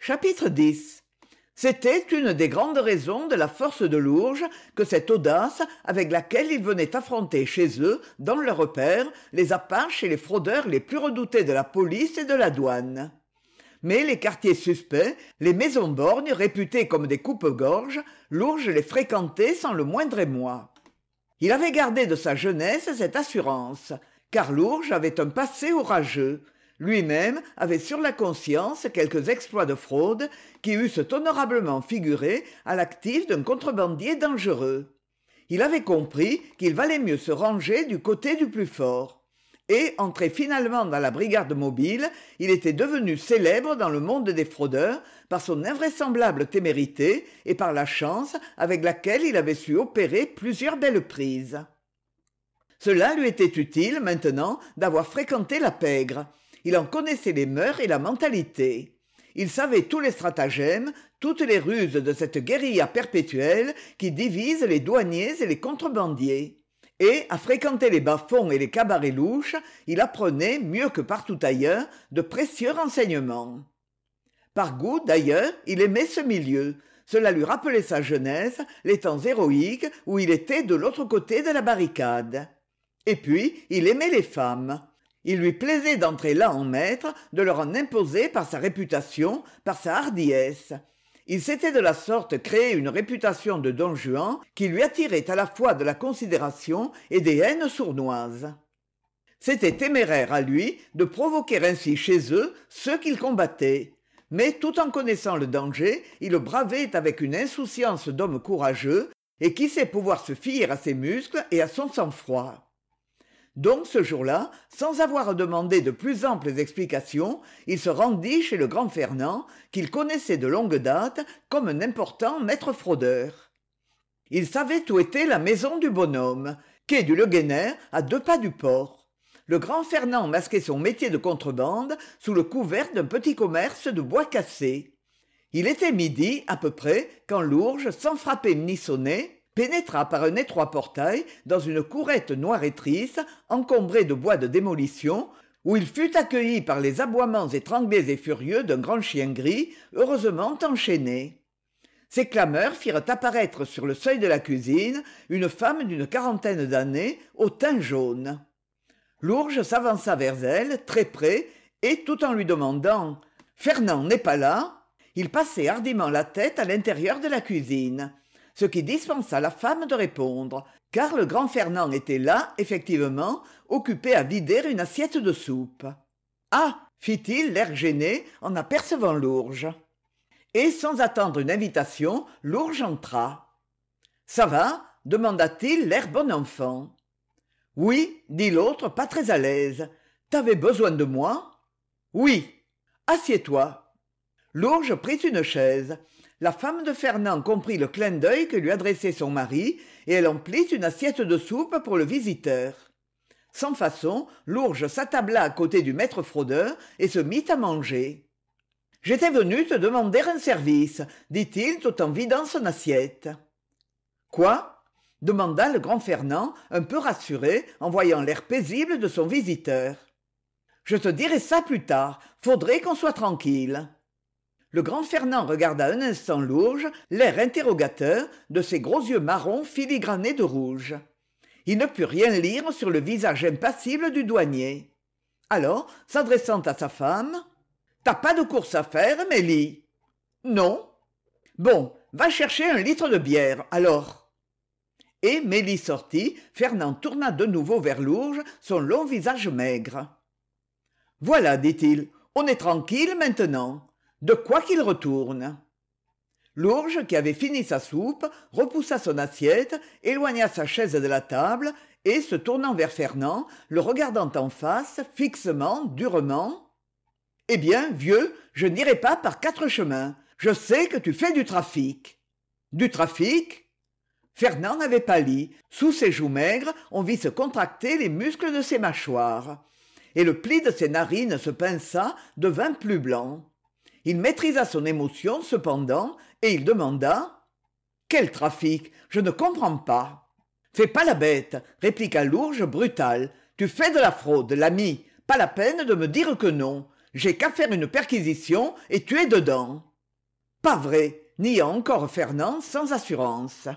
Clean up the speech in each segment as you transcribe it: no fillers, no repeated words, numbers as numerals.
Chapitre 10. C'était une des grandes raisons de la force de Lourges que cette audace avec laquelle ils venaient affronter chez eux, dans leurs repères, les Apaches et les fraudeurs les plus redoutés de la police et de la douane. Mais les quartiers suspects, les maisons borgnes réputées comme des coupe-gorge, Lourges les fréquentait sans le moindre émoi. Il avait gardé de sa jeunesse cette assurance, car Lourges avait un passé orageux. Lui-même avait sur la conscience quelques exploits de fraude qui eussent honorablement figuré à l'actif d'un contrebandier dangereux. Il avait compris qu'il valait mieux se ranger du côté du plus fort. Et, entré finalement dans la brigade mobile, il était devenu célèbre dans le monde des fraudeurs par son invraisemblable témérité et par la chance avec laquelle il avait su opérer plusieurs belles prises. Cela lui était utile, maintenant, d'avoir fréquenté la pègre. Il en connaissait les mœurs et la mentalité. Il savait tous les stratagèmes, toutes les ruses de cette guérilla perpétuelle qui divise les douaniers et les contrebandiers. Et, à fréquenter les bas-fonds et les cabarets louches, il apprenait, mieux que partout ailleurs, de précieux renseignements. Par goût, d'ailleurs, il aimait ce milieu. Cela lui rappelait sa jeunesse, les temps héroïques où il était de l'autre côté de la barricade. Et puis, il aimait les femmes. Il lui plaisait d'entrer là en maître, de leur en imposer par sa réputation, par sa hardiesse. Il s'était de la sorte créé une réputation de Don Juan qui lui attirait à la fois de la considération et des haines sournoises. C'était téméraire à lui de provoquer ainsi chez eux ceux qu'il combattait, mais tout en connaissant le danger, il le bravait avec une insouciance d'homme courageux et qui sait pouvoir se fier à ses muscles et à son sang-froid. Donc ce jour-là, sans avoir demandé de plus amples explications, il se rendit chez le grand Fernand, qu'il connaissait de longue date comme un important maître fraudeur. Il savait où était la maison du bonhomme, quai du Le Guénère, à 2 pas du port. Le grand Fernand masquait son métier de contrebande sous le couvert d'un petit commerce de bois cassé. Il était midi, à peu près, quand Lourges, sans frapper ni sonner, pénétra par un étroit portail dans une courette noire et triste, encombrée de bois de démolition, où il fut accueilli par les aboiements étranglés et furieux d'un grand chien gris, heureusement enchaîné. Ces clameurs firent apparaître sur le seuil de la cuisine une femme d'une 40aine d'années, au teint jaune. Lourges s'avança vers elle, très près, et tout en lui demandant « Fernand n'est pas là ?» il passait hardiment la tête à l'intérieur de la cuisine. Ce qui dispensa la femme de répondre, car le grand Fernand était là, effectivement, occupé à vider une assiette de soupe. « Ah !» fit-il, l'air gêné, en apercevant Lourges. Et sans attendre une invitation, Lourges entra. « Ça va ?» demanda-t-il, l'air bon enfant. « Oui, » dit l'autre, pas très à l'aise. « T'avais besoin de moi ?»« Oui. »« Assieds-toi. » Lourges prit une chaise. La femme de Fernand comprit le clin d'œil que lui adressait son mari, et elle emplit une assiette de soupe pour le visiteur. Sans façon, Lourges s'attabla à côté du maître fraudeur et se mit à manger. « J'étais venu te demander un service, » dit-il tout en vidant son assiette. « Quoi ?» demanda le grand Fernand, un peu rassuré en voyant l'air paisible de son visiteur. « Je te dirai ça plus tard, faudrait qu'on soit tranquille. » Le grand Fernand regarda un instant Lourges, l'air interrogateur de ses gros yeux marrons filigranés de rouge. Il ne put rien lire sur le visage impassible du douanier. Alors, s'adressant à sa femme, « T'as pas de course à faire, Mélie ?»« Non. »« Bon, va chercher un litre de bière, alors. » Et Mélie sortit, Fernand tourna de nouveau vers Lourges son long visage maigre. « Voilà, dit-il, on est tranquille maintenant. De quoi qu'il retourne. » Lourges, qui avait fini sa soupe, repoussa son assiette, éloigna sa chaise de la table et, se tournant vers Fernand, le regardant en face, fixement, durement, « Eh bien, vieux, je n'irai pas par 4 chemins. Je sais que tu fais du trafic. »« Du trafic ?» Fernand n'avait pâli. Sous ses joues maigres, on vit se contracter les muscles de ses mâchoires. Et le pli de ses narines se pinça, devint plus blanc. Il maîtrisa son émotion, cependant, et il demanda « Quel trafic ? Je ne comprends pas. »« Fais pas la bête, » répliqua Lourges brutal. « Tu fais de la fraude, l'ami. Pas la peine de me dire que non. J'ai qu'à faire une perquisition et tu es dedans. » Pas vrai, nia encore Fernand sans assurance.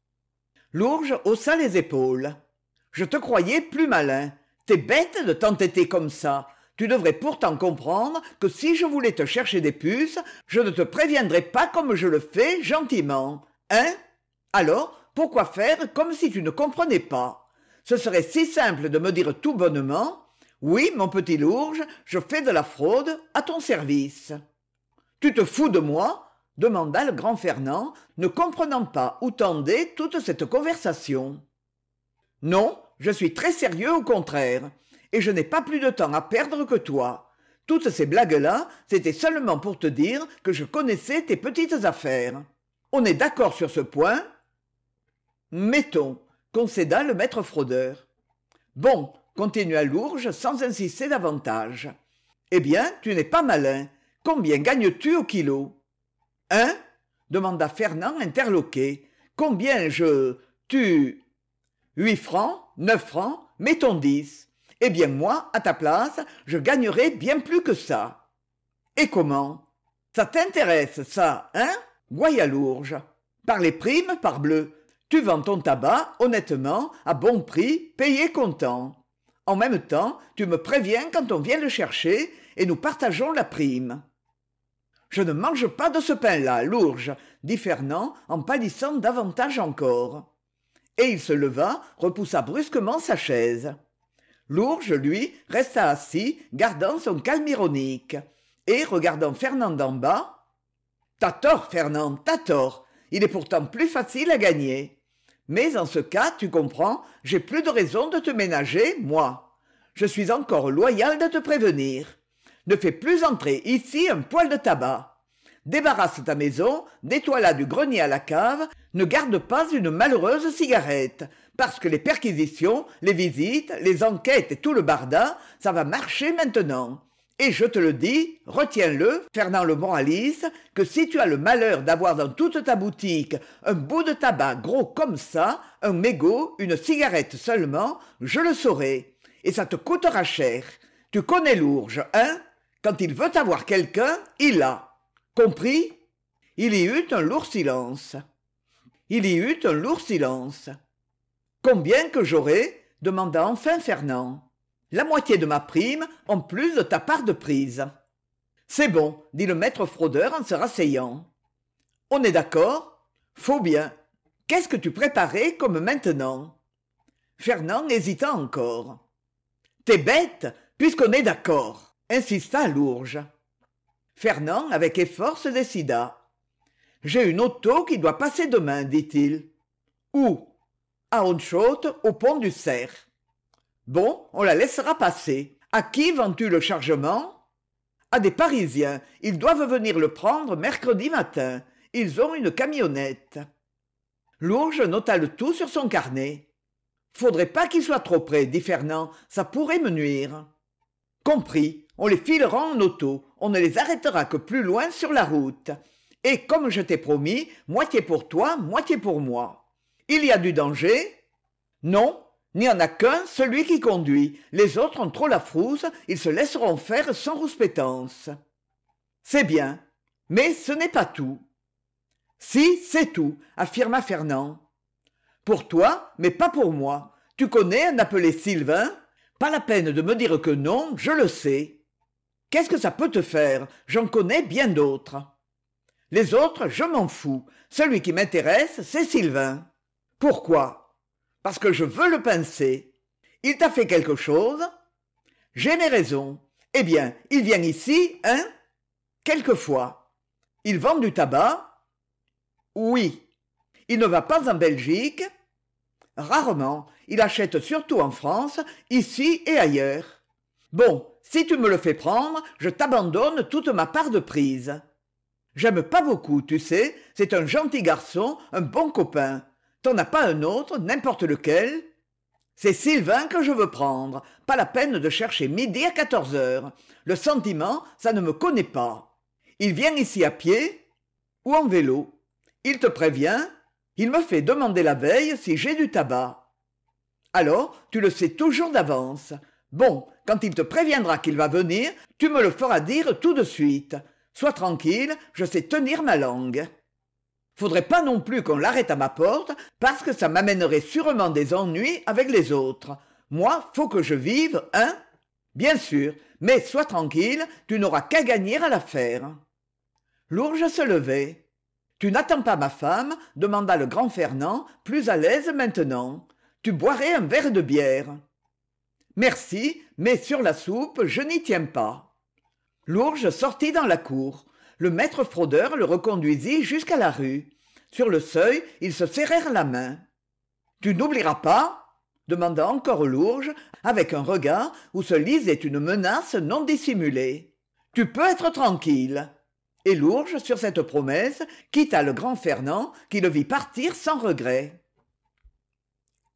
Lourges haussa les épaules. Je te croyais plus malin. T'es bête de t'entêter comme ça. Tu devrais pourtant comprendre que si je voulais te chercher des puces, je ne te préviendrais pas comme je le fais, gentiment. Hein? Alors, pourquoi faire comme si tu ne comprenais pas? Ce serait si simple de me dire tout bonnement: oui, mon petit Lourges, je fais de la fraude, à ton service. Tu te fous de moi? Demanda le grand Fernand, ne comprenant pas où tendait toute cette conversation. Non, je suis très sérieux au contraire, et je n'ai pas plus de temps à perdre que toi. Toutes ces blagues-là, c'était seulement pour te dire que je connaissais tes petites affaires. On est d'accord sur ce point? Mettons, concéda le maître fraudeur. Bon, continua Lourges sans insister davantage. Eh bien, tu n'es pas malin. Combien gagnes-tu au kilo? Hein? Demanda Fernand interloqué. Combien tu... 8 francs, 9 francs, mettons 10. Eh bien moi, à ta place, je gagnerais bien plus que ça. Et comment? Ça t'intéresse, ça, hein? Goya Lourges. Par les primes, parbleu. Tu vends ton tabac, honnêtement, à bon prix, payé comptant. En même temps, tu me préviens quand on vient le chercher, et nous partageons la prime. Je ne mange pas de ce pain-là, Lourges, dit Fernand en pâlissant davantage encore. Et il se leva, repoussa brusquement sa chaise. Lourges, lui, resta assis, gardant son calme ironique, et regardant Fernand d'en bas. « T'as tort, Fernand, t'as tort. Il est pourtant plus facile à gagner. Mais en ce cas, tu comprends, j'ai plus de raison de te ménager, moi. Je suis encore loyal de te prévenir. Ne fais plus entrer ici un poil de tabac. Débarrasse ta maison, nettoie-la du grenier à la cave, ne garde pas une malheureuse cigarette, parce que les perquisitions, les visites, les enquêtes et tout le barda, ça va marcher maintenant. Et je te le dis, retiens-le, Fernand le moraliste, que si tu as le malheur d'avoir dans toute ta boutique un bout de tabac gros comme ça, un mégot, une cigarette seulement, je le saurai. Et ça te coûtera cher. Tu connais Lourges, hein? Quand il veut avoir quelqu'un, il l'a. Compris? Il y eut un lourd silence. Combien que j'aurai? Demanda enfin Fernand. La moitié de ma prime, en plus de ta part de prise. C'est bon, dit le maître fraudeur en se rasseyant. On est d'accord? Faut bien. Qu'est-ce que tu préparais comme maintenant? Fernand hésita encore. T'es bête, puisqu'on est d'accord, insista Lourges. Fernand, avec effort, se décida. J'ai une auto qui doit passer demain, dit-il. Où? À Honchote, au pont du Cerf. Bon, on la laissera passer. À qui vends-tu le chargement? À des Parisiens. Ils doivent venir le prendre mercredi matin. Ils ont une camionnette. Lourges nota le tout sur son carnet. Faudrait pas qu'il soit trop près, dit Fernand. Ça pourrait me nuire. Compris. On les filera en auto. On ne les arrêtera que plus loin sur la route. Et comme je t'ai promis, moitié pour toi, moitié pour moi. Il y a du danger? Non. N'y en a qu'un, celui qui conduit. Les autres ont trop la frousse, ils se laisseront faire sans rouspétance. C'est bien. Mais ce n'est pas tout. Si, c'est tout, affirma Fernand. Pour toi, mais pas pour moi. Tu connais un appelé Sylvain? Pas la peine de me dire que non, je le sais. Qu'est-ce que ça peut te faire? J'en connais bien d'autres. Les autres, je m'en fous. Celui qui m'intéresse, c'est Sylvain. Pourquoi? Parce que je veux le pincer. Il t'a fait quelque chose? J'ai mes raisons. Eh bien, il vient ici, hein? Quelquefois. Il vend du tabac? Oui. Il ne va pas en Belgique? Rarement. Il achète surtout en France, ici et ailleurs. Bon, si tu me le fais prendre, je t'abandonne toute ma part de prise. J'aime pas beaucoup, tu sais, c'est un gentil garçon, un bon copain. T'en as pas un autre, n'importe lequel? C'est Sylvain que je veux prendre, pas la peine de chercher midi à 14 heures. Le sentiment, ça ne me connaît pas. Il vient ici à pied ou en vélo. Il te prévient, il me fait demander la veille si j'ai du tabac. Alors, tu le sais toujours d'avance. Bon, quand il te préviendra qu'il va venir, tu me le feras dire tout de suite. Sois tranquille, je sais tenir ma langue. Faudrait pas non plus qu'on l'arrête à ma porte, parce que ça m'amènerait sûrement des ennuis avec les autres. Moi, faut que je vive, hein? Bien sûr, mais sois tranquille, tu n'auras qu'à gagner à l'affaire. L'ourge se levait. Tu n'attends pas ma femme demanda le grand Fernand, plus à l'aise maintenant. Tu boirais un verre de bière. Merci, mais sur la soupe, je n'y tiens pas. L'ourge sortit dans la cour. Le maître fraudeur le reconduisit jusqu'à la rue. Sur le seuil, ils se serrèrent la main. Tu n'oublieras pas demanda encore l'ourge, avec un regard où se lisait une menace non dissimulée. Tu peux être tranquille. Et l'ourge, sur cette promesse, quitta le grand Fernand, qui le vit partir sans regret.